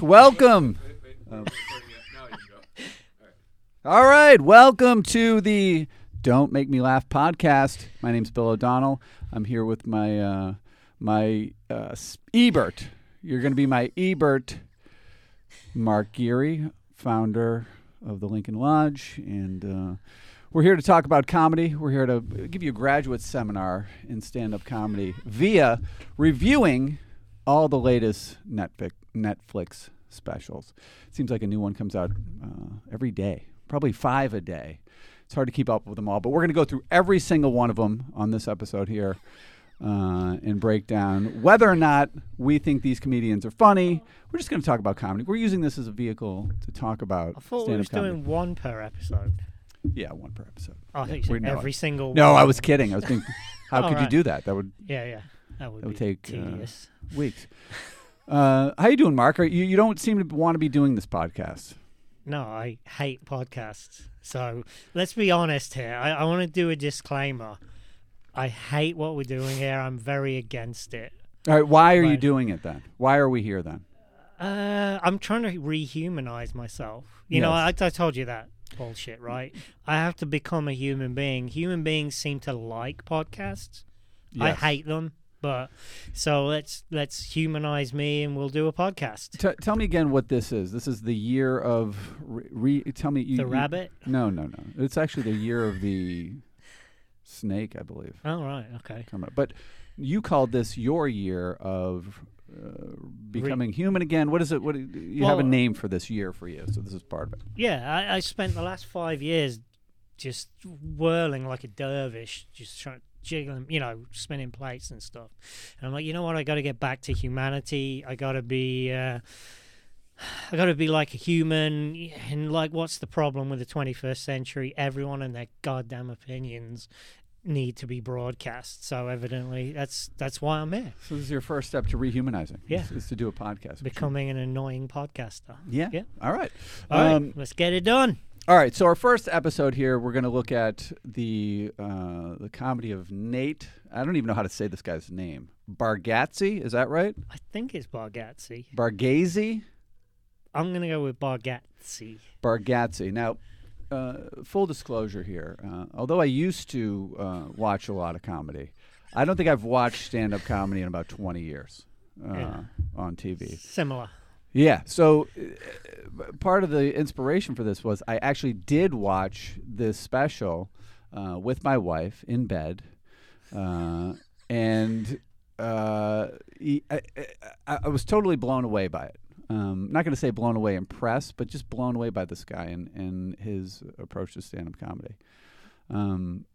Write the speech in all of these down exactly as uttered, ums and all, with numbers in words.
welcome. Um, all right, welcome to the Don't Make Me Laugh podcast. My name's Bill O'Donnell. I'm here with my uh, my uh, Ebert. You're going to be my Ebert. Mark Geary, founder of the Lincoln Lodge, and uh, we're here to talk about comedy. We're here to give you a graduate seminar in stand-up comedy via reviewing all the latest Netflix, Netflix specials. It seems like a new one comes out uh, every day, probably five a day. It's hard to keep up with them all, but we're going to go through every single one of them on this episode here uh, and break down whether or not we think these comedians are funny. We're just going to talk about comedy. We're using this as a vehicle to talk about I thought stand-up we was comedy. doing one per episode. Yeah, one per episode. Oh, I think you said every single No, one. I was kidding. I was being, how All could you right. do that? That would Yeah, yeah. That would, that would be take tedious. Uh, weeks. Uh, how you doing, Mark? Are you, you don't seem to want to be doing this podcast. No, I hate podcasts. So let's be honest here. I, I want to do a disclaimer. I hate what we're doing here. I'm very against it. All right, why are you Right. doing it then? Why are we here then? Uh, I'm trying to rehumanize myself. You know, I, Yes. I told you that bullshit, right? I have to become a human being. Human beings seem to like podcasts. I Yes. hate them. But so let's let's humanize me, and we'll do a podcast. T- tell me again what this is. This is the year of re- re- tell me you, The you- rabbit? No, no, no. It's actually the year of the snake, I believe. Oh, right, okay. Coming up. But you called this your year of uh, becoming human again. What is it? What do you you have a Well- name for this year for you? So this is part of it. Yeah, I, I spent the last five years just whirling like a dervish, just trying jiggling, you know, spinning plates and stuff. And I'm like, you know what? I got to get back to humanity. I got to be, uh, I got to be like a human. And like, what's the problem with the twenty-first century? Everyone and their goddamn opinions need to be broadcast. So evidently, that's that's why I'm here, So this is your first step to rehumanizing. Yeah. Is, is to do a podcast. becoming an annoying podcaster. Yeah. Yeah. All right. All right, Um, let's get it done. All right, so our first episode here, we're going to look at the uh, the comedy of Nate. I don't even know how to say this guy's name. Bargatze, is that right? I think it's Bargatze. Bargaze? I'm gonna go with Bargatze. Bargatze. Now, uh, full disclosure here. Uh, although I used to uh, watch a lot of comedy, I don't think I've watched stand-up comedy in about twenty years uh, Yeah. on T V. Similar. Yeah, so uh, part of the inspiration for this was I actually did watch this special uh, with my wife in bed, uh, and uh, he, I, I, I was totally blown away by it. Um, not going to say blown away, impressed, but just blown away by this guy and, and his approach to stand-up comedy. Um,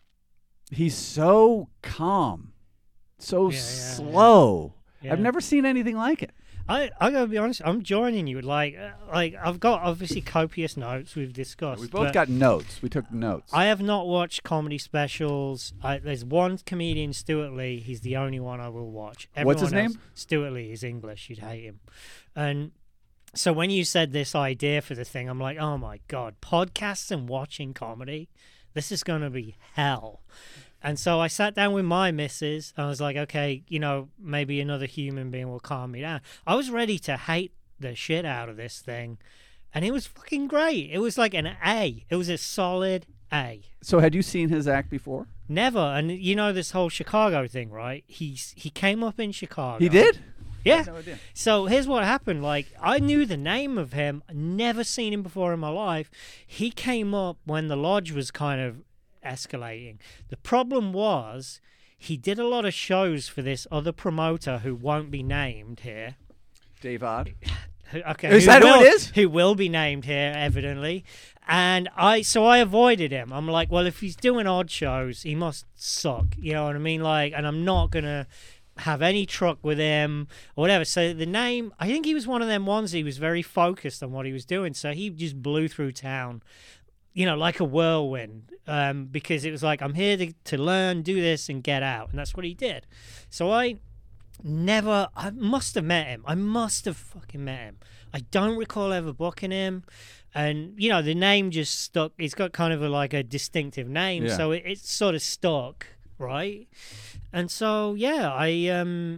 he's so calm, so Yeah, yeah, slow. Yeah. I've never seen anything like it. I I gotta be honest. I'm joining you. Like uh, like I've got obviously copious notes we've discussed. We both but got notes. We took notes. I have not watched comedy specials. I, there's one comedian, Stuart Lee. He's the only one I will watch. What's his Everyone else- name? Stuart Lee. He's English. You'd hate him. And so when you said this idea for the thing, I'm like, oh my god, podcasts and watching comedy. This is gonna be hell. And so I sat down with my missus, and I was like, okay, you know, maybe another human being will calm me down. I was ready to hate the shit out of this thing, and it was fucking great. It was like an A. It was a solid A. So had you seen his act before? Never. And you know this whole Chicago thing, right? He's He came up in Chicago. He did? Yeah. No idea. So here's what happened. Like, I knew the name of him. Never seen him before in my life. He came up when the lodge was kind of escalating. The problem was he did a lot of shows for this other promoter who won't be named here. Dave Odd. Who- Okay, Is who that who will, it is? Who will be named here, evidently. And I, so I avoided him. I'm like, well, if he's doing odd shows, he must suck. You know what I mean? Like, and I'm not gonna have any truck with him or whatever. So the name, I think he was one of them ones. He was very focused on what he was doing, so he just blew through town, you know, like a whirlwind, um, because it was like, I'm here to, to learn, do this, and get out. And that's what he did. So I never, I must have met him. I must have fucking met him. I don't recall ever booking him. And, you know, the name just stuck. It's got kind of a, like a distinctive name. Yeah. So it, it's sort of stuck, right? And so, yeah, I, um,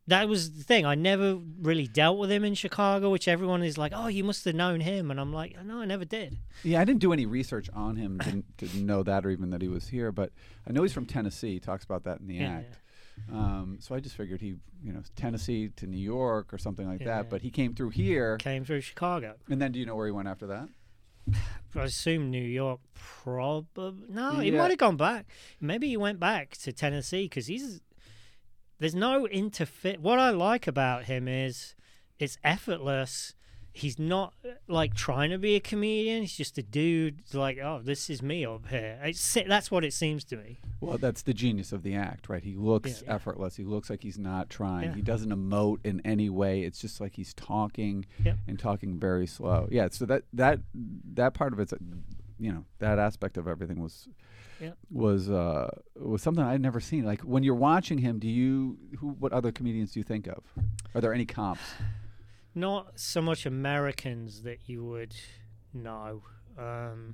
that was the thing. I never really dealt with him in Chicago, which everyone is like, oh, you must have known him. And I'm like, no, I never did. Yeah, I didn't do any research on him, didn't, didn't know that or even that he was here, but I know he's from Tennessee. He talks about that in the Yeah, act. Um, so I just figured he, you know, Tennessee to New York or something like Yeah. that, but he came through here. Came through Chicago. And then do you know where he went after that? I assume New York, probably. No, he Yeah. might have gone back. Maybe he went back to Tennessee because he's. There's no interfit. What I like about him is it's effortless. He's not like trying to be a comedian. He's just a dude. It's like, oh, this is me up here. It's, that's what it seems to me. Well, that's the genius of the act, right? He looks Yeah, yeah. effortless. He looks like he's not trying. Yeah. He doesn't emote in any way. It's just like he's talking Yep. and talking very slow. Yeah, so that that that part of it's, you know, that aspect of everything was Yep. was uh, was something I'd never seen. Like when you're watching him, do you who what other comedians do you think of? Are there any comps? Not so much Americans that you would know. Um,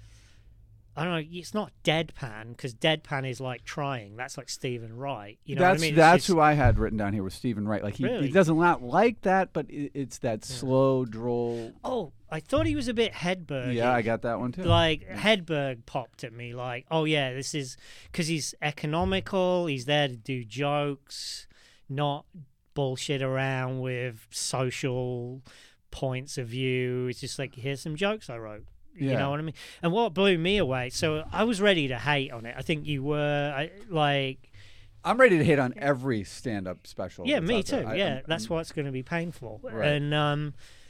I don't know. It's not deadpan because deadpan is like trying. That's like Stephen Wright. You know that's what I mean? It's that's just- who I had written down here was Stephen Wright. Like he, Really? he doesn't not like that, but it, it's that Yeah. slow droll. Oh, I thought he was a bit Hedberg. Yeah, I got that one too. Like Hedberg popped at me. Like, oh yeah, this is because he's economical. He's there to do jokes, not bullshit around with social points of view. It's just like, here's some jokes I wrote. You Yeah. know what I mean? And what blew me away, so I was ready to hate on it. I think you were. I, like, I'm ready to hit on every stand-up special. yeah, that's me out there. too. I- yeah, I'm- that's I'm- what's going to be painful. Right. And um,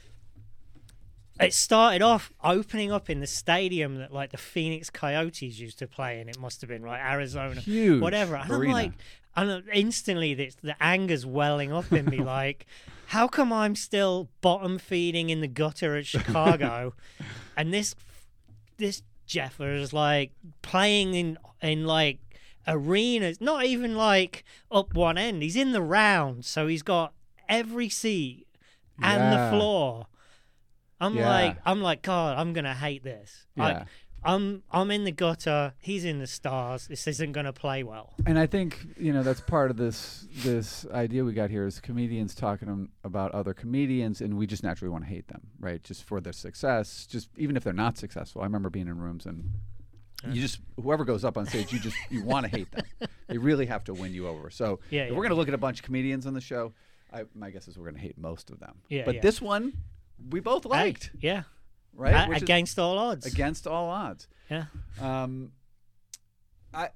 it started off opening up in the stadium that like the Phoenix Coyotes used to play in. It must have been right, Arizona, huge whatever. And I'm arena. like, and instantly the, the anger's welling up in me. Like, how come I'm still bottom feeding in the gutter at Chicago, and this this Jeffer is like playing in in like arenas, not even like up one end. He's in the round, so he's got every seat and Yeah. the floor. I'm Yeah. like, I'm like, God, I'm gonna hate this. Yeah. Like, I'm I'm in the gutter. He's in the stars. This isn't gonna play well. And I think, you know, that's part of this this idea we got here is comedians talking um, about other comedians, and we just naturally want to hate them, right? Just for their success, just even if they're not successful. I remember being in rooms and you just whoever goes up on stage, you just you want to hate them. They really have to win you over. So Yeah, if yeah. we're gonna look at a bunch of comedians on the show, I, my guess is we're gonna hate most of them. Yeah, but yeah. this one, we both Hey, liked, yeah. right? A- Which is against all odds. against all odds. Yeah. Um, I,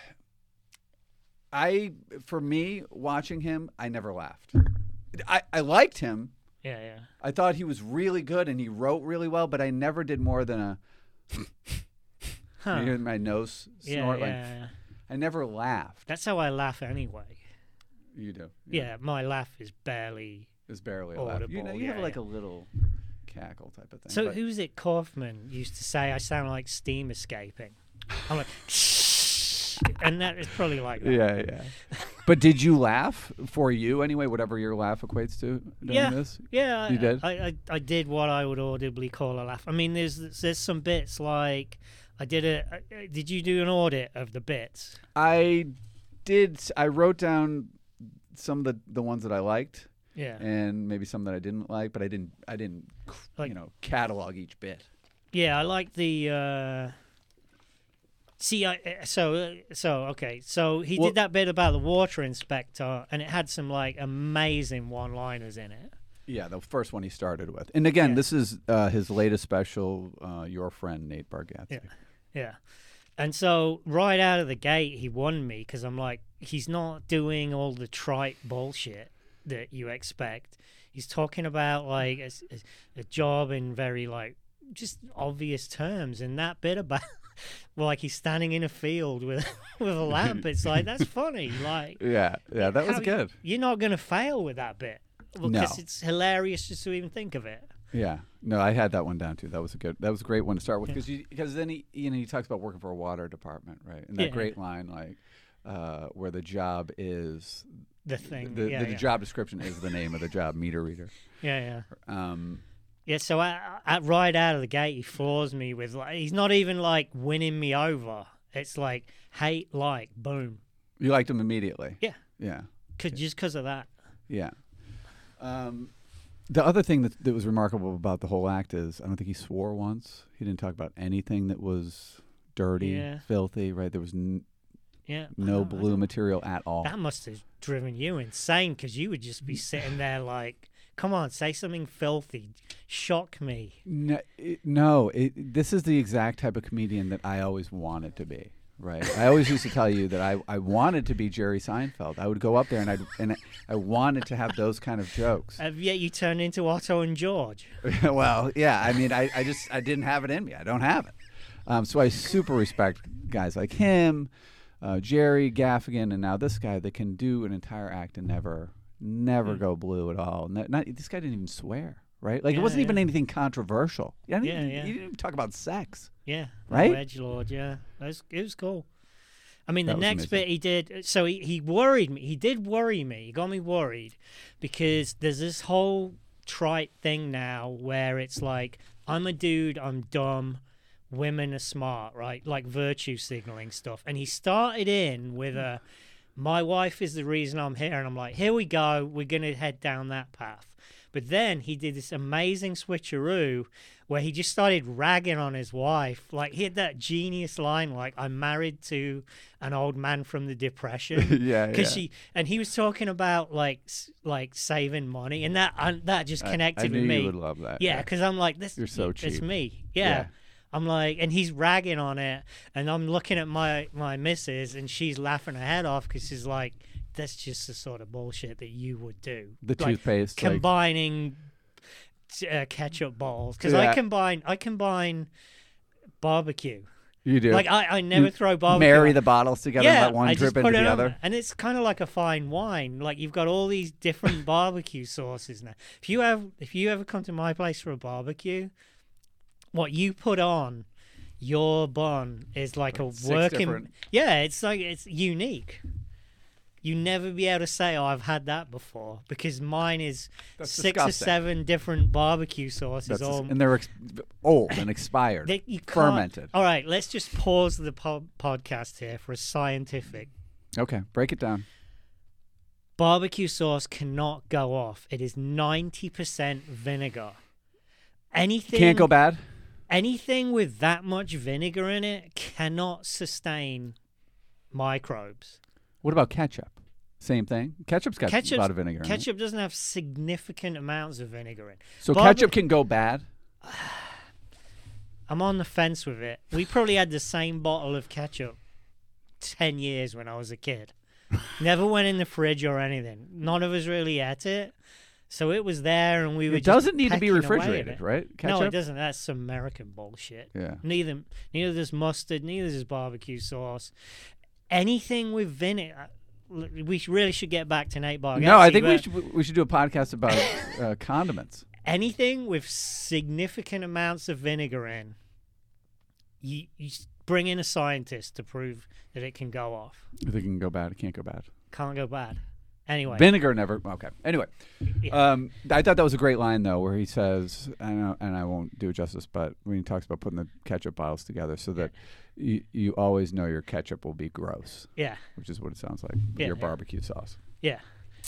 I, for me, watching him, I never laughed. I, I liked him. Yeah, yeah. I thought he was really good and he wrote really well, but I never did more than a. Huh. You hear my nose Yeah, snort? yeah, Like, yeah. I never laughed. That's how I laugh anyway. You do. Yeah, my laugh is barely. It's barely a laugh. You know, Audible, you have yeah, like yeah. a little cackle type of thing. So but- who's it? Kaufman used to say I sound like steam escaping. I'm like, and that is probably like that. Yeah, yeah. But did you laugh for you anyway? Whatever your laugh equates to during Yeah. this. Yeah, You I, did? I, I I did what I would audibly call a laugh. I mean, there's there's some bits like I did a. uh, Did you do an audit of the bits? I did. I wrote down some of the, the ones that I liked, Yeah, and maybe some that I didn't like. But I didn't. I didn't. Like- you know, catalog each bit. yeah. I like the. Uh, see, I uh, so uh, so okay. So he Well- did that bit about the water inspector, and it had some like amazing one-liners in it. Yeah, the first one he started with. And again, Yeah. this is uh, his latest special. Uh, Your friend Nate Bargatze. Yeah. Yeah. And so right out of the gate, he won me because I'm like, he's not doing all the trite bullshit that you expect. He's talking about like a, a, a job in very like just obvious terms. And that bit about well, like he's standing in a field with with a lamp. It's like that's funny. Like Yeah, yeah, that was how- good. You're not gonna fail with that bit because No. it's hilarious just to even think of it. Yeah, no, I had that one down too. That was a good. That was a great one to start with Yeah. because because then he you know he talks about working for a water department, right? And that Yeah. great line like uh, where the job is The thing. the, yeah, the yeah. job description is the name of the job, meter reader. yeah, yeah. Um, Yeah, so I, I, right out of the gate, he floors me with like he's not even like winning me over. It's like hate, like, boom, you liked him immediately. Yeah. Yeah. Cause, just because of that. Yeah. Um, the other thing that that was remarkable about the whole act is I don't think he swore once. He didn't talk about anything that was dirty, Yeah. filthy. Right? There was n- Yeah. I no don't- I blue don't- material at all. That must have driven you insane because you would just be sitting there like, come on, say something filthy. Shock me. No, it, no it, this is the exact type of comedian that I always wanted to be. Right. I always used to tell you that I, I wanted to be Jerry Seinfeld. I would go up there and I and I, I wanted to have those kind of jokes. And yet you turned into Otto and George. Well, yeah. I mean, I, I just I didn't have it in me. I don't have it. Um, so I super respect guys like him, uh, Jerry Gaffigan, and now this guy that can do an entire act and never never Mm. go blue at all. Not, not, this guy didn't even swear. Right. Like Yeah, it wasn't yeah. even anything controversial. Yeah. Yeah, He yeah. didn't even talk about sex. Yeah. Right? No edgelord, yeah. It was, it was cool. I mean, That the was next amazing. bit he did, so he, he worried me. He did worry me. He got me worried because there's this whole trite thing now where it's like, I'm a dude, I'm dumb, women are smart, right? Like virtue signaling stuff. And he started in with a, my wife is the reason I'm here. And I'm like, here we go. We're going to head down that path. But then he did this amazing switcheroo where he just started ragging on his wife. Like, he had that genius line, like, I'm married to an old man from the Depression. yeah. Because yeah. she, and he was talking about, like, s- like saving money. And that uh, that just connected I, I knew with me. you would love that. Yeah, because I'm like, this You're so It's cheap. me. Yeah. Yeah. I'm like, and he's ragging on it. And I'm looking at my, my missus, and she's laughing her head off because she's like, that's just the sort of bullshit that you would do. The Like, toothpaste. like- combining uh, ketchup balls because I Yeah. combine I combine barbecue. you do. Like I, I never You throw barbecue. marry on- the bottles together yeah, and let one I drip just into put it the on other. there. And it's kind of like a fine wine. Like you've got all these different barbecue sauces now. If you have if you ever come to my place for a barbecue, what you put on your bun is like a Six working. different- Yeah, it's like it's unique. You never be able to say, "Oh, I've had that before," because mine is That's six disgusting. or seven different barbecue sauces. That's all just- and they're ex- old and expired, they, you can't- fermented. All right, let's just pause the po- podcast here for a scientific. Okay, break it down. Barbecue sauce cannot go off. It is ninety percent vinegar. Anything Can't go bad. anything with that much vinegar in it cannot sustain microbes. What about ketchup? Same thing. Ketchup's got Ketchup's- a lot of vinegar in it. Ketchup doesn't have significant amounts of vinegar in. So Barbe- ketchup can go bad. I'm on the fence with it. We probably had the same bottle of ketchup ten years when I was a kid. Never went in the fridge or anything. None of us really ate it. So it was there and we were It just doesn't need to be pecking away at refrigerated, it. right? No, Ketchup. it doesn't. That's some American bullshit. Yeah. Neither neither does mustard, neither does barbecue sauce. Anything with vinegar. We sh- really should get back to Nate Bargatze. No, I think we but should we should do a podcast about uh, condiments. anything with significant amounts of vinegar in, you, you s- bring in a scientist to prove that it can go off. If it can go bad, it can't go bad. Can't go bad. Anyway. Vinegar never. Okay. Anyway, Yeah. um, I thought that was a great line though, where he says, I know, and I won't do it justice, but when he talks about putting the ketchup bottles together, so that you you always know your ketchup will be gross, yeah. which is what it sounds like. Yeah, your yeah. barbecue sauce. Yeah.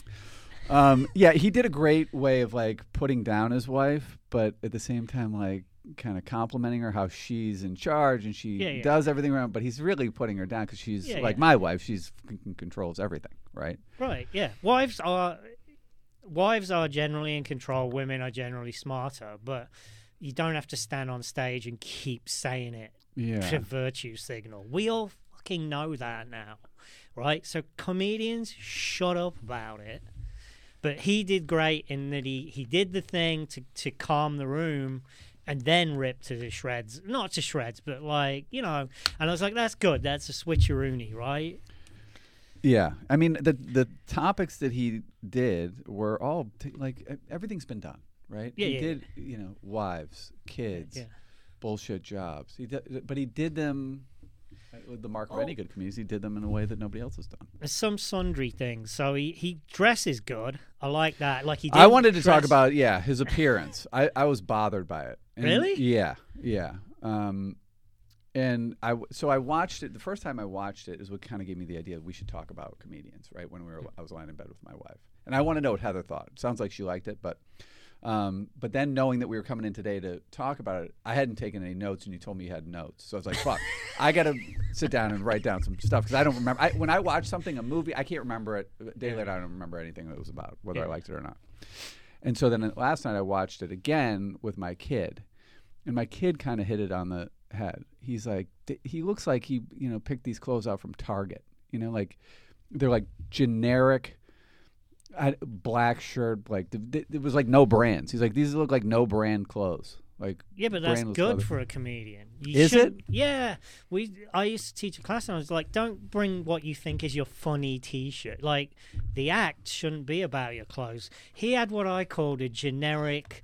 Um, yeah, he did a great way of like putting down his wife, but at the same time, like kind of complimenting her how she's in charge and she Yeah, yeah. does everything around. But he's really putting her down because she's Yeah, like yeah. my wife. She's c- controls everything, right? Right. Yeah. Wives are wives are generally in control. Women are generally smarter, but you don't have to stand on stage and keep saying it Yeah. to virtue signal. We all fucking know that now, right? So comedians, shut up about it. But he did great in that he, he did the thing to, to calm the room and then rip to the shreds. Not to shreds, but like, you know. And I was like, that's good. That's a switcheroony, right? Yeah, I mean the the topics that he did were all t- like e- everything's been done, right? Yeah, he yeah, did, you know, wives, kids, Yeah. bullshit jobs. He did, but he did them uh, with the mark of Oh. any good comedians. He did them in a way that nobody else has done. There's some sundry things. So he, he dresses good. I like that. Like he did. I wanted to talk dress- about yeah his appearance. I, I was bothered by it. And Really? Yeah, yeah. Um, and I w- so I watched it. The first time I watched it is what kind of gave me the idea we should talk about comedians, right? When we were, I was lying in bed with my wife, and I want to know what Heather thought. It sounds like she liked it, but um, but then knowing that we were coming in today to talk about it, I hadn't taken any notes, and you told me you had notes, so I was like, "Fuck, I got to sit down and write down some stuff because I don't remember. I, when I watch something, a movie, I can't remember it. A day later, I don't remember anything that it was about, whether Yeah. I liked it or not. And so then last night I watched it again with my kid, and my kid kind of hit it on the head. He's like, th- he looks like he, you know, picked these clothes out from Target. You know, like they're like generic I, black shirt. Like the, th- it was like no brands. He's like, these look like no brand clothes. Like Yeah, but that's brandless good clothing. for a comedian. You Is shouldn't- it? Yeah. We. I used to teach a class, and I was like, don't bring what you think is your funny T-shirt. Like, the act shouldn't be about your clothes. He had what I called a generic,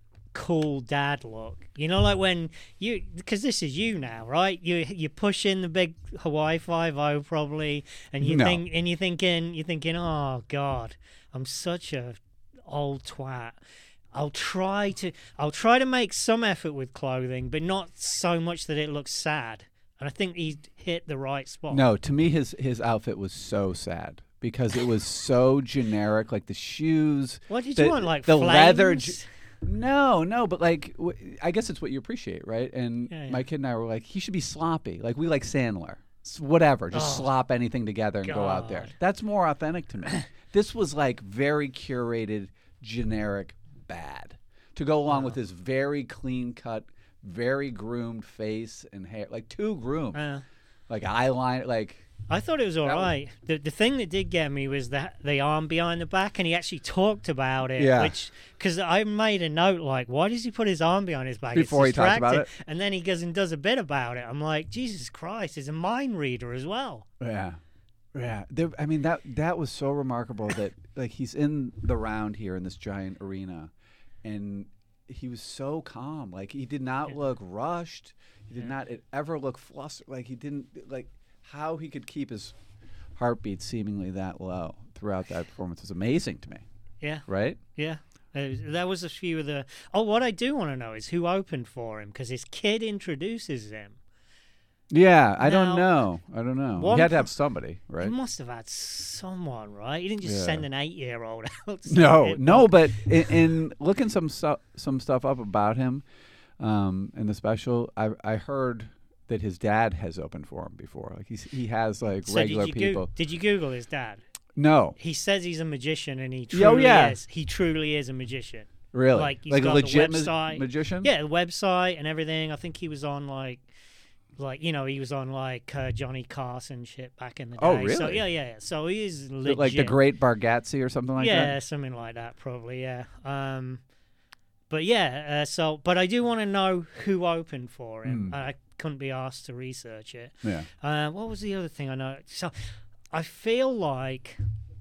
cool dad look. You know, like when you, because this is you now, right? You you push in the big Hawaii Five O probably, and you No. think, and you're thinking, you're thinking, oh God, I'm such a old twat. I'll try to I'll try to make some effort with clothing, but not so much that it looks sad. And I think he hit the right spot. No, to me his his outfit was so sad because it was so generic. Like the shoes. What did the, you want? Like the leather. flames? j- No, no, but like, w- I guess it's what you appreciate, right? And Yeah, yeah. my kid and I were like, he should be sloppy. Like we like Sandler, S- whatever, just Oh, slop anything together and go out there. God. That's more authentic to me. This was like very curated, generic, bad to go along with his very clean cut, very groomed face and hair, like too groomed, Uh, like eyeliner, like. I thought it was all That was- right. The the thing that did get me was that the arm behind the back, and he actually talked about it. Yeah. Which, because I made a note like, why does he put his arm behind his back? It's Before he talked about distracting. it? And then he goes and does a bit about it. I'm like, Jesus Christ, he's a mind reader as well. Yeah, yeah. There, I mean that that was so remarkable that like he's in the round here in this giant arena, and he was so calm. Like he did not Yeah. look rushed. He did Yeah. not ever look flustered. Like he didn't like how he could keep his heartbeat seemingly that low throughout that performance was amazing to me. Yeah. Right? Yeah. Uh, That was a few of the. Oh, what I do want to know is who opened for him, because his kid introduces him. Yeah, I don't Now, know. I don't know. one He had to pro- have somebody, right? He must have had someone, right? He didn't just Yeah. send an eight-year-old out. to No, hit no, one. but in, in looking some stu- some stuff up about him um, in the special, I I heard that his dad has opened for him before. Like he's he has like So regular did you people. Go- did you Google his dad? No, He says he's a magician, and he Oh, truly yeah. is. He truly is a magician. really, Like, he's a got the legit ma- website. magician. Yeah, the website and everything. I think he was on like, like you know, he was on like uh, Johnny Carson shit back in the day. Oh, So really? yeah, yeah. yeah. So he is Is legit. it like the Great Bargatze or something like yeah, that. something like that, probably. Yeah. Um, but yeah. Uh, so, but I do want to know who opened for him. Mm. I couldn't be asked to research it. Yeah. Uh, what was the other thing I know? So, I feel like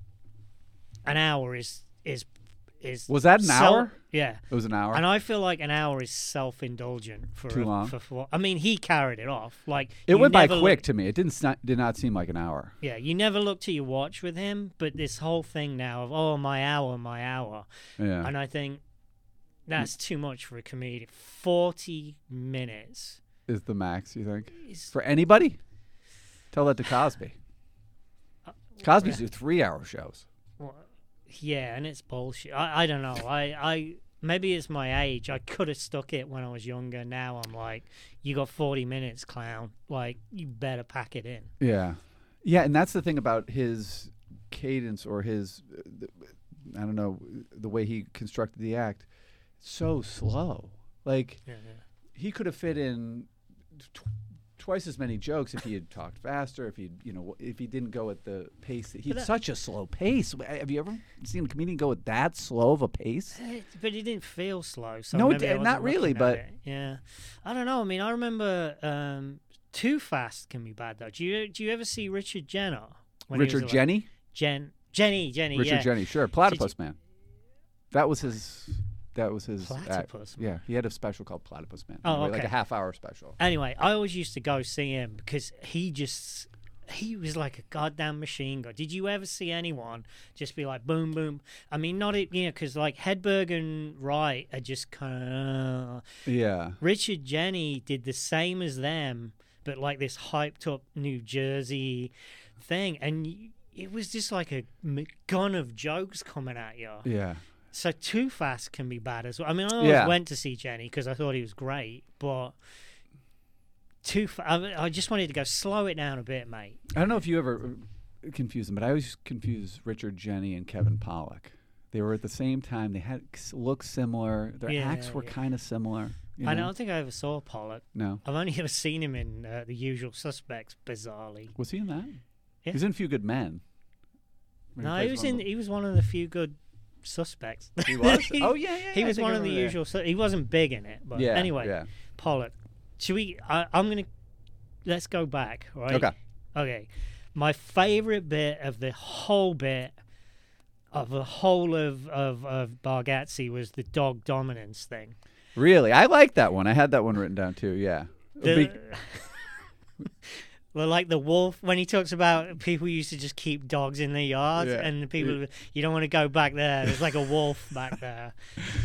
an hour is is is Was that an sel- hour? Yeah. It was an hour. And I feel like an hour is self-indulgent for Too a- long? For, for I mean, he carried it off. Like it you went by never quick look- to me. It didn't sn- did not seem like an hour. yeah, you never look to your watch with him, but this whole thing now of oh my hour, my hour, Yeah. and I think that's too much for a comedian. Forty minutes Is the max, you think? is For anybody? Tell that to Cosby. uh, Cosby's do three-hour shows. well, yeah, and it's bullshit. I, I don't know. I, I maybe it's my age. I could have stuck it when I was younger. Now I'm like, you got forty minutes, clown. Like you better pack it in. Yeah, yeah, and that's the thing about his cadence or his, uh, the, I don't know, the way he constructed the act. So slow. Like Yeah, yeah. he could have fit in tw- twice as many jokes if he had talked faster. If he, you know, if he didn't go at the pace. That, he had that- such a slow pace. Have you ever seen a comedian go at that slow of a pace? Eh, But it didn't feel slow. So No, it maybe I did- not wasn't really, looking at but- it. yeah, I don't know. I mean, I remember um, too fast can be bad though. Do you do you ever see Richard Jenner? when he was Richard alive? Jenny? Jen Jenny Jenny Richard yeah. Jenny, sure. Platypus Man. That was his. That was his. act. Platypus Man. Yeah, he had a special called Platypus Man. Oh, like okay. a half-hour special. Anyway, I always used to go see him because he just he was like a goddamn machine gun. Did you ever see anyone just be like boom boom? I mean, not it, you know, because like Hedberg and Wright are just kind of. Yeah. Richard Jenny did the same as them, but like this hyped up New Jersey thing, and y- it was just like a m- gun of jokes coming at you. Yeah. So Too Fast can be bad as well. I mean, I always Yeah. went to see Jenny because I thought he was great, but Too Fa- I, I just wanted to go slow it down a bit, mate. I don't know if you ever confuse them, but I always confuse Richard Jenny and Kevin Pollak. They were at the same time. They had looked similar. Their Yeah, acts were yeah. kind of similar. You I know? don't think I ever saw Pollock. No. I've only ever seen him in uh, The Usual Suspects, bizarrely. Was he in that? Yeah. He was in A Few Good Men. When No, plays he was one in. of the- He was one of the few good suspects. He was. he, Oh yeah, yeah. he I was think one I of the remember that. usual. Su- he wasn't big in it, but Yeah. anyway, Yeah. Pollock. Should we? I, I'm gonna. Let's go back. Right. Okay. Okay. My favorite bit of the whole bit of the whole of of of Bargatze was the dog dominance thing. Really, I like that one. I had that one written down too. Yeah. The, Be- well, like the wolf when he talks about people used to just keep dogs in their yards, Yeah. and the people Yeah. you don't want to go back there. There's like a wolf back there.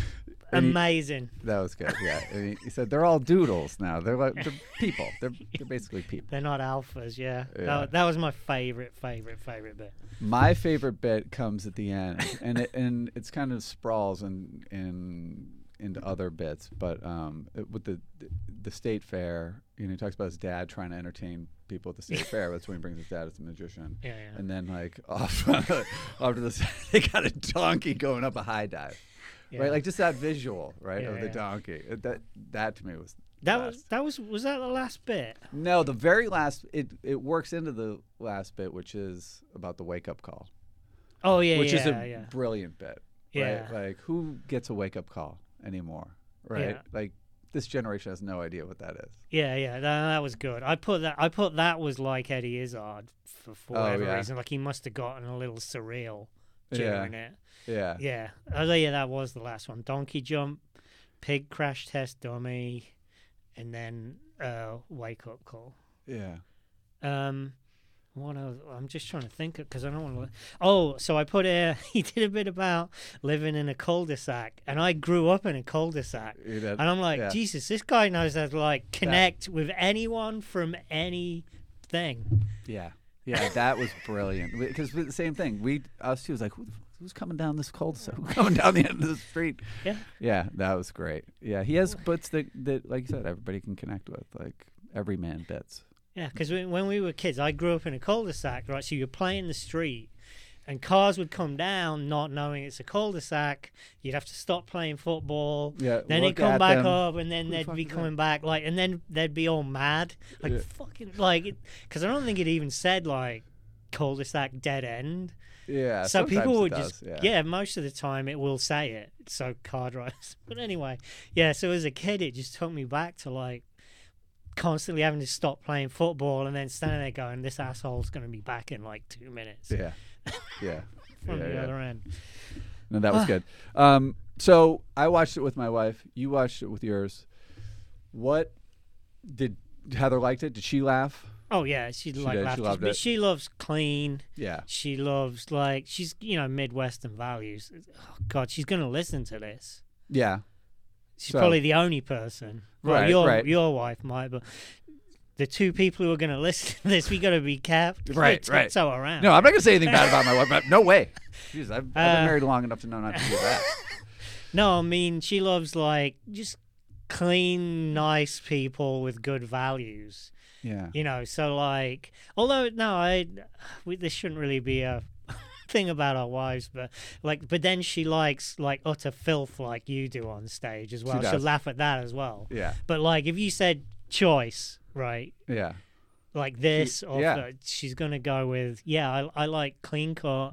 And he- Amazing. that was good. Yeah. And he, he said they're all doodles now. They're like they're people. They're they're basically people. They're not alphas. Yeah. Yeah. That, that was my favorite, favorite, favorite bit. My favorite bit comes at the end, and it and it's kind of sprawls and and into other bits, but um, it, with the the state fair, you know, he talks about his dad trying to entertain people at the state fair. That's when he brings his dad as a magician, Yeah, yeah. and then like off off to the they got a donkey going up a high dive, Yeah. right? Like just that visual, right, Yeah, of the yeah. donkey. It- That that to me was the That best. was that was was that the last bit? No, the very last it it works into the last bit, which is about the wake up call, Oh yeah, which yeah, is a yeah. brilliant bit. Yeah. Right? Like who gets a wake up call anymore? Right? Yeah. Like this generation has no idea what that is. Yeah, yeah, that, that was good. I put that. I put that was like Eddie Izzard for, for Oh, whatever yeah. reason. Like he must have gotten a little surreal Yeah. during it. Yeah. Yeah. Oh yeah, that was the last one. Donkey jump, pig crash test dummy, and then uh, wake up call. Yeah. Um, what else? I'm just trying to think because I don't want to. Oh, so I put a. He did a bit about living in a cul-de-sac, and I grew up in a cul-de-sac. You did. And I'm like, Yeah. Jesus, this guy knows how to like connect with anyone from anything. Yeah. Yeah, that was brilliant. Because the same thing. We us too was like, Who the, who's coming down this cul-de-sac? Who's coming down the end of the street? Yeah. Yeah, that was great. Yeah, he has bits that, that, like you said, everybody can connect with, like every man bits. Yeah, because when we were kids, I grew up in a cul-de-sac, right? So you're playing the street, and cars would come down not knowing it's a cul-de-sac. You'd have to stop playing football. Yeah. Then they'd look come at back them. up, and then Who the they'd fuck be is that? coming back, like, and then they'd be all mad, like Yeah. fucking, like, because I don't think it even said like cul-de-sac dead end. Yeah. So sometimes people it would does, just, yeah. yeah. most of the time it will say it. So car drivers. But anyway, yeah, so as a kid, it just took me back to like constantly having to stop playing football and then standing there going, this asshole's going to be back in like two minutes Yeah. Yeah. from yeah, the yeah. other end. No, that was good. Um, so I watched it with my wife. You watched it with yours. What did Heather liked it? Did she laugh? Oh, yeah, she, She like did, she laughed. loved But it. she loves clean. Yeah. She loves, like, she's, you know, Midwestern values. Oh, God, she's going to listen to this. Yeah. She's So- probably the only person. Well, Right, your, right. your wife might, but the two people who are going to listen to this, we got to be careful. Right, It's right. So around. No, I'm not gonna say anything bad about my wife. But no way. Jeez, I've, I've been Uh, married long enough to know not to do that. No, I mean, she loves, like, just clean, nice people with good values. Yeah. You know, so, like, although, no, I, we, this shouldn't really be a thing about our wives, but, like, but then she likes, like, utter filth like you do on stage as well. does. She'll laugh at that as well. Yeah. But, like, if you said choice, right, Yeah. like this, or yeah. the- she's going to go with, yeah, I, I like clean cut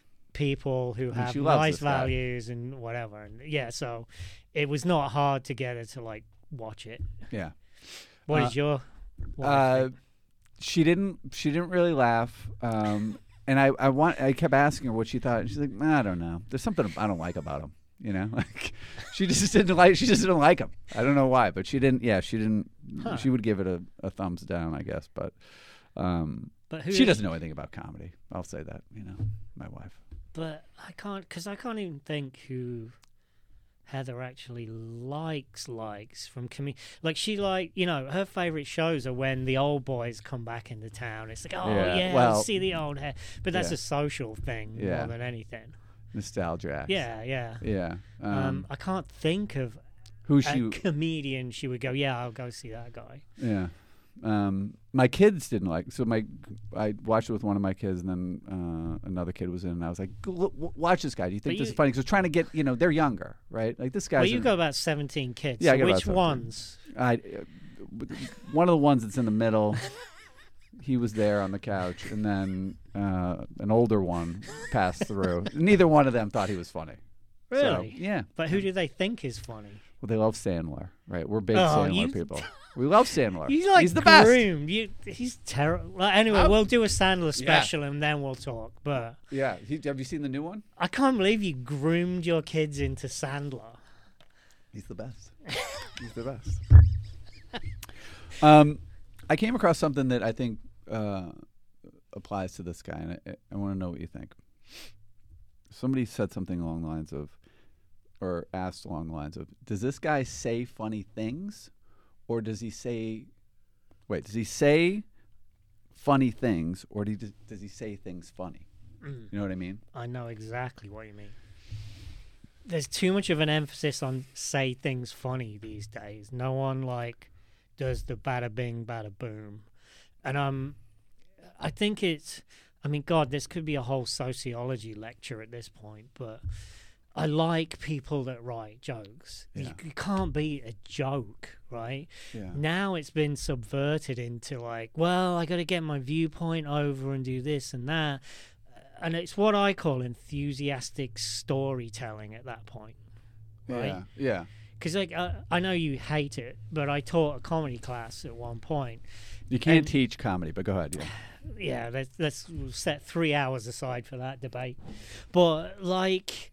people who And have she loves nice this guy. values and whatever. And yeah, so it was not hard to get her to like watch it. Yeah. What Uh, is your wife Uh, think? she didn't. She didn't really laugh. Um, and I, I want. I kept asking her what she thought. And she's like, I don't know. There's something I don't like about him. You know, like she just didn't like. She just didn't like him. I don't know why, but she didn't. Yeah, she didn't. Huh. She would give it a, a thumbs down, I guess. But um, But who she is- doesn't know anything about comedy. I'll say that. You know, my wife. But I can't, because I can't even think who Heather actually likes likes from com- like she like you know her favorite shows are when the old boys come back into town. It's like oh Yeah, yeah, well, see the old hair, but that's yeah. a social thing Yeah. more than anything. Nostalgia acts. Yeah, yeah. Yeah. Um, Um, I can't think of who a she? comedian she would go. Yeah, I'll go see that guy. Yeah. Um, my kids didn't like. So my, I watched it with one of my kids, and then uh, another kid was in, and I was like, "Go- look, w- "Watch this guy. Do you think But this you- is funny?" Because I was trying to get, you know, they're younger, right? Like this guy's. Well, you in- got about seventeen kids. Yeah, I so got about which seventeen. ones? I, uh, one of the ones that's in the middle. He was there on the couch, and then uh, an older one passed through. Neither one of them thought he was funny. So, Really? yeah. But who do they think is funny? Well, they love Sandler, right? We're big Oh, Sandler you- people. We love Sandler. He's like He's the best. groomed. You, he's terrible. Well, anyway, Oh. we'll do a Sandler special and then we'll talk. But Yeah. He, have you seen the new one? I can't believe you groomed your kids into Sandler. He's the best. He's the best. um, I came across something that I think uh, applies to this guy, and I, I want to know what you think. Somebody said something along the lines of, or asked along the lines of, does this guy say funny things, or does he say, wait, does he say funny things, or do he, does he say things funny? Mm. You know what I mean? I know exactly what you mean. There's too much of an emphasis on say things funny these days. No one like does the bada bing, bada boom. And um, I think it's, I mean, God, this could be a whole sociology lecture at this point, but I like people that write jokes. Yeah. You, you can't beat a joke, right? Yeah. Now it's been subverted into like, well, I got to get my viewpoint over and do this and that. And it's what I call enthusiastic storytelling at that point, right? Yeah. Yeah. Because like uh, I know you hate it, but I taught a comedy class at one point. You can't And- teach comedy, but go ahead. Yeah. Yeah, let's, let's set three hours aside for that debate. But like,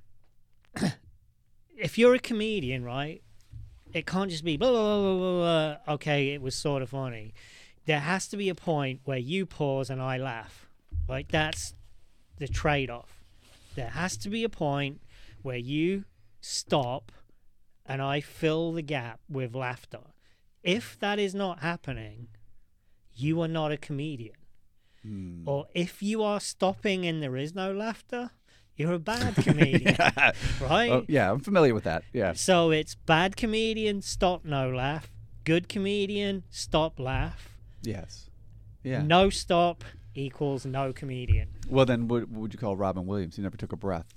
if you're a comedian, right, it can't just be blah, blah, blah, blah, blah, blah. Okay, it was sort of funny. There has to be a point where you pause and I laugh. Like that's the trade-off. There has to be a point where you stop and I fill the gap with laughter. If that is not happening, you are not a comedian. Hmm. Or if you are stopping and there is no laughter, you're a bad comedian, right? Oh, yeah, I'm familiar with that. Yeah. So it's bad comedian, stop, no laugh. Good comedian, stop, laugh. Yes. Yeah. No stop equals no comedian. Well, then, what, what would you call Robin Williams? He never took a breath.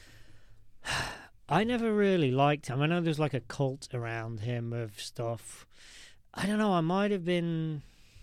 I never really liked him. I know there's like a cult around him of stuff. I don't know. I might have been.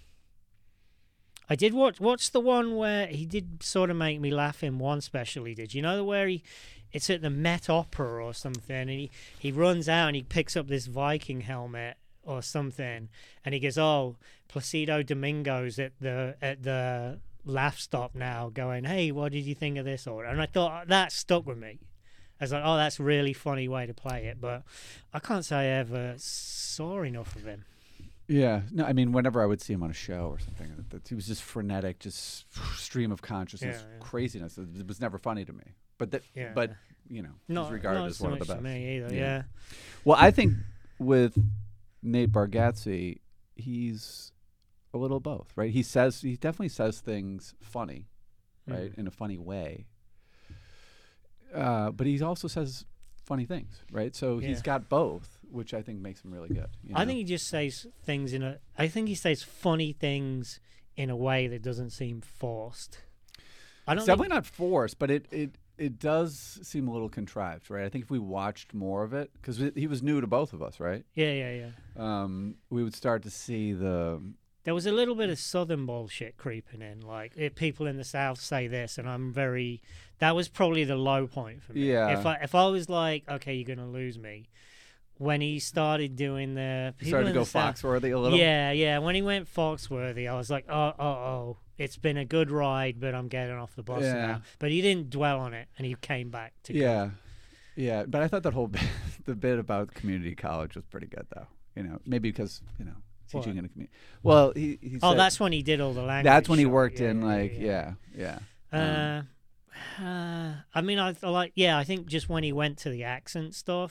I did watch. What's the one where he did sort of make me laugh in one special he did? You know where he, it's at the Met Opera or something, and he he runs out and he picks up this Viking helmet or something, and he goes, "Oh, Placido Domingo's at the at the laugh stop now, going, hey, what did you think of this?" Or and I thought that stuck with me. I was like, oh, that's a really funny way to play it, but I can't say I ever saw enough of him. Yeah. No, I mean, whenever I would see him on a show or something, that, that he was just frenetic, just stream of consciousness, Yeah, yeah. craziness. It, it was never funny to me. But that, Yeah, but yeah. you know, Not, he's regarded not as so one of much the best. to me either. Yeah. Yeah. Well, I think with Nate Bargatze, he's a little of both, right? He says he definitely says things funny, right, Mm. in a funny way. Uh, but he also says funny things, right? So he's Yeah. got both, which I think makes him really good. you I know? think he just says things in a. I think he says funny things in a way that doesn't seem forced. I don't. it's think- definitely not forced, but it, it it does seem a little contrived, right? I think if we watched more of it, because he was new to both of us, right? Yeah, yeah, yeah. Um, we would start to see the There was a little bit of southern bullshit creeping in, like if people in the south say this, and I'm very. That was probably the low point for me. Yeah. If I if I was like, okay, you're gonna lose me, when he started doing the he people started to in go the south, Foxworthy a little. yeah, yeah. When he went Foxworthy, I was like, oh, oh, oh, it's been a good ride, but I'm getting off the bus Yeah. now. But he didn't dwell on it, and he came back to go. Yeah, yeah. But I thought that whole bit, the bit about community college was pretty good, though. You know, maybe because you know teaching What? in a community. Well, he, he Oh, said- that's when he did all the language. that's when he shit. worked Yeah, in yeah, like yeah. yeah, yeah. Um, Uh, uh, I mean, I I like, yeah, I think just when he went to the accent stuff,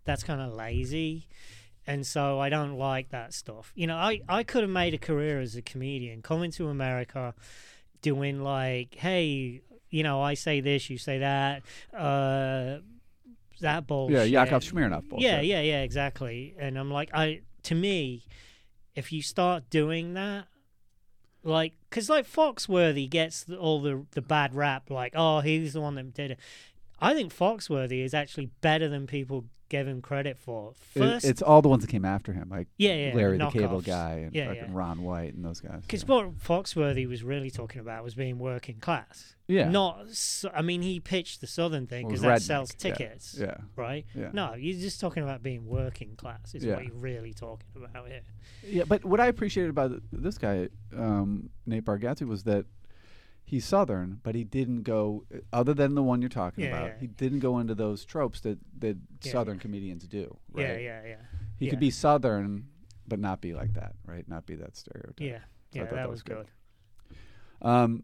that's kind of lazy. And so I don't like that stuff. You know, I, I could have made a career as a comedian, coming to America, doing like, hey, you know, I say this, you say that, uh, that bullshit. Yeah, Yakov Smirnoff bullshit. Yeah, yeah, yeah, exactly. And I'm like, I to me, if you start doing that, like, because like Foxworthy gets the, all the the bad rap, like, oh, he's the one that did it. I think Foxworthy is actually better than people give him credit for. First, It, it's all the ones that came after him, like yeah, yeah, Larry the Cable knockoffs. Guy and Yeah, fucking yeah. Ron White and those guys. Because yeah. what Foxworthy was really talking about was being working class. Yeah. Not, so, I mean, he pitched the Southern thing Well, it because was that redneck, sells yeah, tickets, Yeah. right? Yeah. No, you're just talking about being working class is Yeah. what you're really talking about here. Yeah, but what I appreciated about th- this guy, um, Nate Bargatze, was that he's Southern, but he didn't go, other than the one you're talking Yeah, about, yeah. he didn't go into those tropes that, that Yeah, Southern yeah. comedians do, right? Yeah, yeah, yeah. He yeah. could be Southern, but not be like that, right? Not be that stereotype. Yeah, So I yeah, thought that, that was was good. good. Um,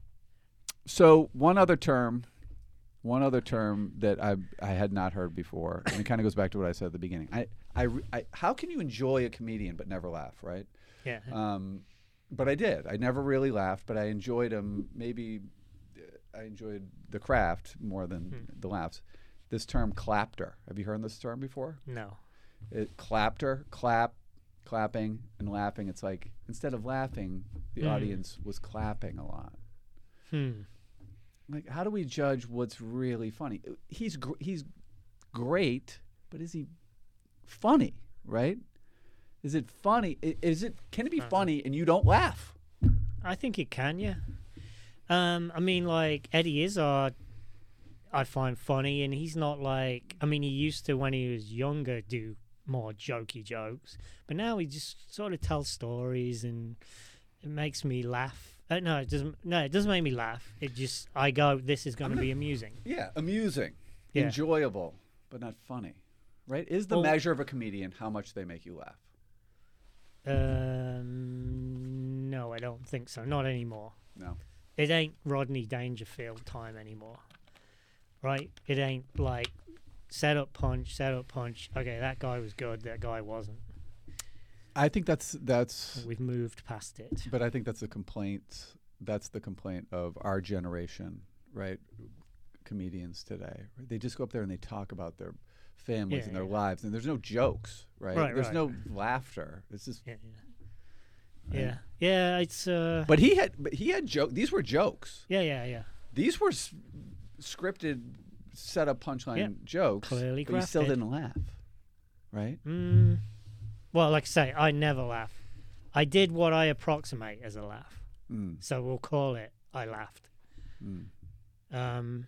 so one other term, one other term that I I had not heard before, and it kind of goes back to what I said at the beginning. I, I, re- I how can you enjoy a comedian but never laugh, right? Yeah. Um, but I did. I never really laughed, but I enjoyed him. Maybe uh, I enjoyed the craft more than Hmm. the laughs. This term clapter. Have you heard this term before? No. It, clapter, clap, clapping, and laughing. It's like instead of laughing, the Mm. audience was clapping a lot. Hmm. Like, how do we judge what's really funny? He's gr- he's great, but is he funny? Right? Is it funny? I- Is it? Can it be Uh-huh. funny and you don't laugh? I think it can, yeah. Um, I mean, like, Eddie Izzard, I find funny, and he's not like, I mean, he used to, when he was younger, do more jokey jokes, but now he just sort of tells stories, and it makes me laugh. Uh, no, it doesn't. No, it doesn't make me laugh. It just, I go, this is going to be amusing. Yeah, amusing, Yeah. enjoyable, but not funny. Right? Is the Well- measure of a comedian how much they make you laugh? Um, no, I don't think so. Not anymore. No. It ain't Rodney Dangerfield time anymore, right? It ain't like set up punch, set up punch. Okay, that guy was good. That guy wasn't. I think that's that's. We've moved past it. But I think that's the complaint. That's the complaint of our generation, right? Comedians today, right? They just go up there and they talk about their families Yeah, and their yeah. lives, and there's no jokes, right? Right, there's right. no laughter. It's just. Yeah, yeah, Right. yeah, yeah. It's uh, But he had, but he had joke. These were jokes. yeah, yeah, yeah. These were s- scripted, set up punchline Yeah. jokes. Clearly but he still grafted. didn't laugh, right? Mm, well, like I say, I never laugh. I did what I approximate as a laugh, Mm, so we'll call it I laughed. mm. Um,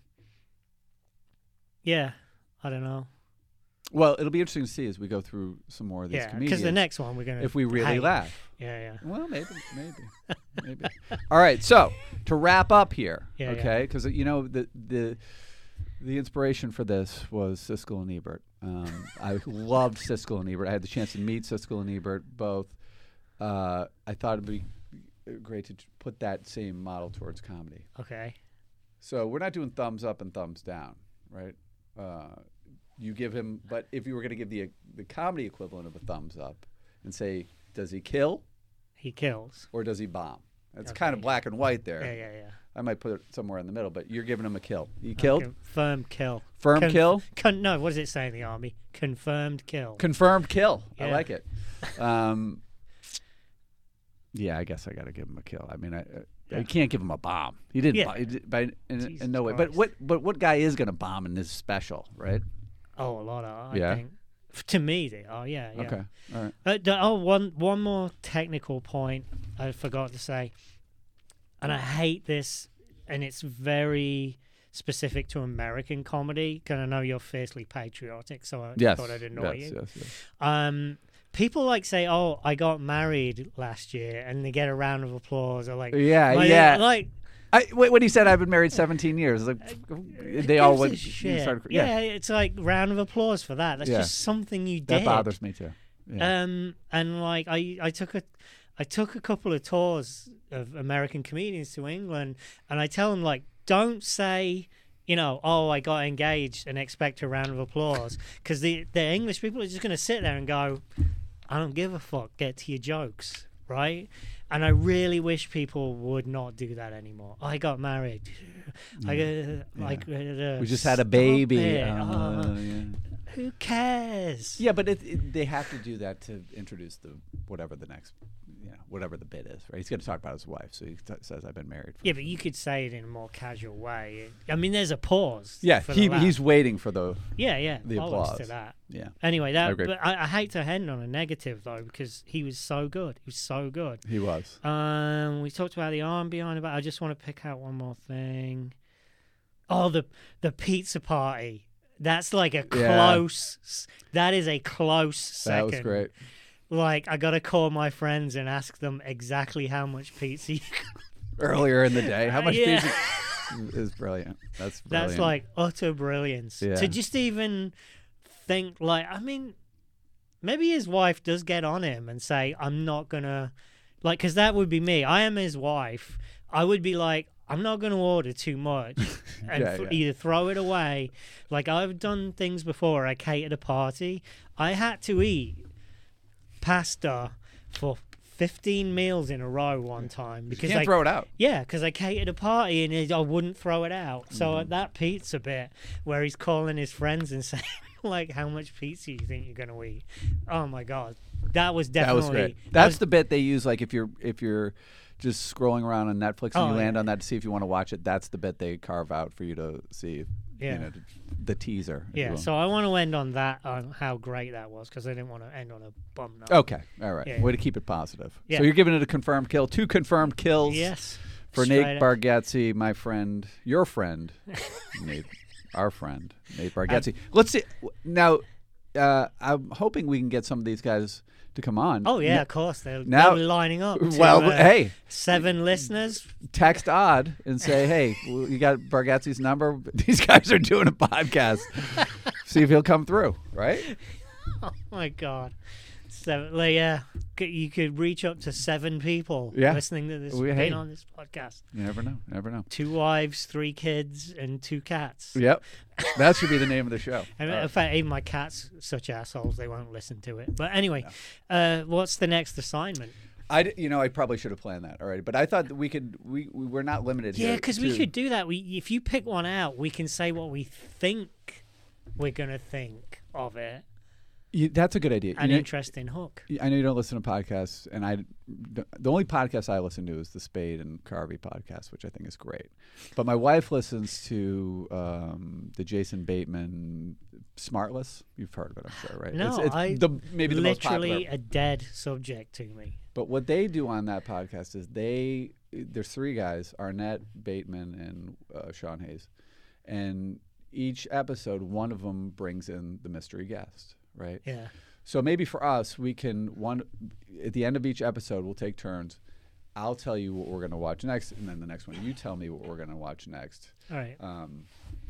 yeah, I don't know. Well, it'll be interesting to see as we go through some more of these Yeah, because comedians. the next one we're gonna if we really hate. laugh. Yeah, yeah. Well, maybe, maybe, maybe. All right. So to wrap up here, Yeah, yeah. okay? Because you know the the the inspiration for this was Siskel and Ebert. Um, I loved Siskel and Ebert. I had the chance to meet Siskel and Ebert both. Uh, I thought it'd be great to t- put that same model towards comedy. Okay. So we're not doing thumbs up and thumbs down, right? Uh, you give him, but if you were going to give the the comedy equivalent of a thumbs up and say, does he kill He kills. or does he bomb? It's kind of Okay. black and white there. Yeah, yeah, yeah. I might put it somewhere in the middle, but you're giving him a kill. He killed? Okay, firm kill. Firm Conf- kill? Con- no, what does it say in the army? Confirmed kill. Confirmed kill. I Yeah. like it. Um, yeah, I guess I got to give him a kill. I mean, I, I, Yeah. I can't give him a bomb. He didn't. Yeah. Bomb, he did, by, in, Jesus in no way. But Christ. what? But what guy is going to bomb in this special, right? Oh, a lot of. I Yeah. think. F- To me, they are. Yeah, yeah. Okay. All right. Uh, d- oh, one one more technical point I forgot to say, and I hate this, and it's very specific to American comedy. Because I know you're fiercely patriotic, so I Yes. thought I'd annoy yes, you. yes, yes. Um, people like say, "Oh, I got married last year," and they get a round of applause. Or like, Yeah, like, yeah. like I, wait, when he said I've been married seventeen years, like they all gives a went. shit. Started, yeah. yeah, it's like round of applause for that. That's Yeah. just something you that did. bothers me too. Yeah. Um, and like I, I took a, I took a couple of tours of American comedians to England, and I tell them like, don't say you know, oh, I got engaged and expect a round of applause. Because the, the English people are just going to sit there and go, I don't give a fuck, get to your jokes, right? And I really wish people would not do that anymore. I got married. I got, Yeah. like, uh, We just had a stop baby. it. Uh, Oh, yeah. who cares? Yeah, but it, it, they have to do that to introduce the whatever the next, you know, whatever the bit is, right? He's going to talk about his wife, so he t- says, "I've been married." For Yeah, but you could say it in a more casual way. I mean, there's a pause. yeah, for he the laugh. he's waiting for the yeah, yeah. the I'll listen applause. to that. yeah. Anyway, I that agree. but I, I hate to end on a negative though because he was so good. He was so good. He was. Um, we talked about the arm behind it, but I just want to pick out one more thing. Oh, the the pizza party. That's like a Yeah. close. That is a close second. That was great. Like I gotta call my friends and ask them exactly how much pizza. You Earlier in the day, how much Yeah. pizza is brilliant. That's brilliant. That's like utter brilliance. Yeah. To just even think, like, I mean, maybe his wife does get on him and say, I'm not going to, like, because that would be me. I am his wife. I would be like, I'm not going to order too much and Yeah, th- yeah. either throw it away. Like, I've done things before. I catered a party. I had to eat pasta for fifteen meals in a row one time you because can't I throw it out. yeah, because I catered a party and it, I wouldn't throw it out. So Mm-hmm. at that pizza bit where he's calling his friends and saying, like, how much pizza do you think you're going to eat? Oh, my God. That was That definitely... was great. that That's was- the bit they use, like if you're if you're just scrolling around on Netflix and Oh, you land yeah. on that to see if you want to watch it. That's the bit they carve out for you to see. Yeah. You know, the teaser. if you Yeah, will. so I want to end on that, on how great that was, because I didn't want to end on a bum note. Okay. All right. Yeah. Way to keep it positive. Yeah. So you're giving it a confirmed kill. Two confirmed kills. Yes. For Straight Nate up. Bargatze, my friend, your friend, Nate, our friend, Nate Bargatze. Let's see. Now, uh, I'm hoping we can get some of these guys to come on. Oh, yeah, N- of course. They're, now- they're lining up. To, well, uh, hey, Seven listeners. text Odd and say, hey, well, you got Bargatze's number? These guys are doing a podcast. See if he'll come through, right? Oh, my God. Seven, like, yeah, c- you could reach up to seven people Yeah. listening to this, We- being hey. on this podcast. You never know. You never know. Two wives, three kids, and two cats. Yep. That should be the name of the show. And Uh, in fact, even my cats, such assholes, they won't listen to it. But anyway, uh, what's the next assignment? I, d- you know, I probably should have planned that already, but I thought that we could, we, we we're not limited here. Yeah, because we to- could do that. We, if you pick one out, we can say what we think we're gonna think of it. You, that's a good idea. An You know- interesting hook. I know you don't listen to podcasts, and I the only podcast I listen to is the Spade and Carvey podcast, which I think is great. But my wife listens to um, the Jason Bateman Smartless. You've heard of it, I'm sure, right? No, it's, it's I the maybe the most Literally popular. a dead subject to me. But what they do on that podcast is they there's three guys: Arnett, Bateman, and uh, Sean Hayes, and each episode, one of them brings in the mystery guest, right? Yeah. So maybe for us, we can one at the end of each episode, we'll take turns. I'll tell you what we're going to watch next, and then the next one, you tell me what we're going to watch next. All right. Um,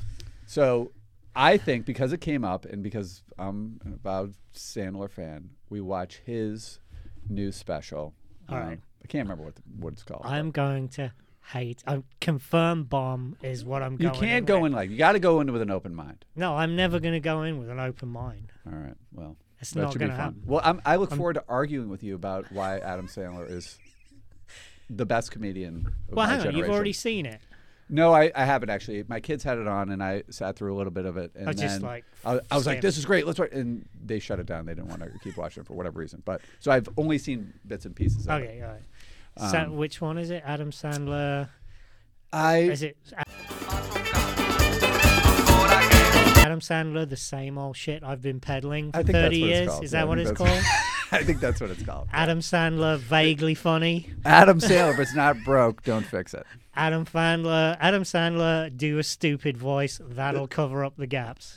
so I think because it came up, and because I'm an avowed Sandler fan, we watch his new special. All Um, right. I can't remember what the, what it's called. I'm going to hate. A confirmed bomb is what I'm you going. can't in go with. in like you got to go in with an open mind. No, I'm never going to go in with an open mind. All right. Well, It's that not should be going to fun. happen. Well, I'm, I look I'm- forward to arguing with you about why Adam Sandler is the best comedian of Well, my hang on. You've generation. already seen it. No, I, I haven't actually. My kids had it on, and I sat through a little bit of it, and I was then just like, I, was- I was like, skim. "This is great. Let's watch." And they shut it down. They didn't want to keep watching it for whatever reason. But so I've only seen bits and pieces of it. Okay, all right. Sa- Um, which one is it? Adam Sandler. I Is it Adam Sandler? The same old shit I've been peddling for I think that's thirty what it's years. called. Is Yeah, that I what think it's that's- called? I think that's what it's called. Adam Sandler, vaguely funny. Adam Sandler, if it's not broke, don't fix it. Adam Sandler. Adam Sandler, do a stupid voice. That'll cover up the gaps.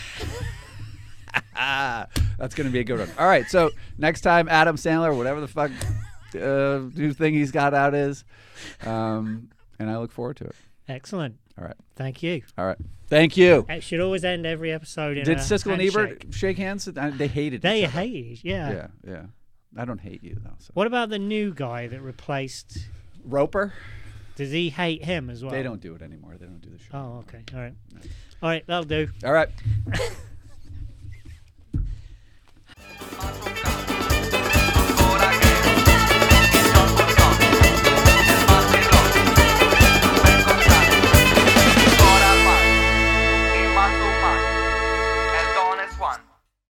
Ah, that's going to be a good one. All right, so next time, Adam Sandler, whatever the fuck uh, new thing he's got out is, um, and I look forward to it. Excellent. All right. Thank you. All right. Thank you. It should always end every episode in Did a Siskel and handshake. Ebert shake hands? I- They hated They each other. hate. Yeah. Yeah, yeah. I don't hate you though. So. What about the new guy that replaced? Roper? Does he hate him as well? They don't do it anymore. They don't do the show. Oh, anymore. okay. All right. No. All right, that'll do. All right.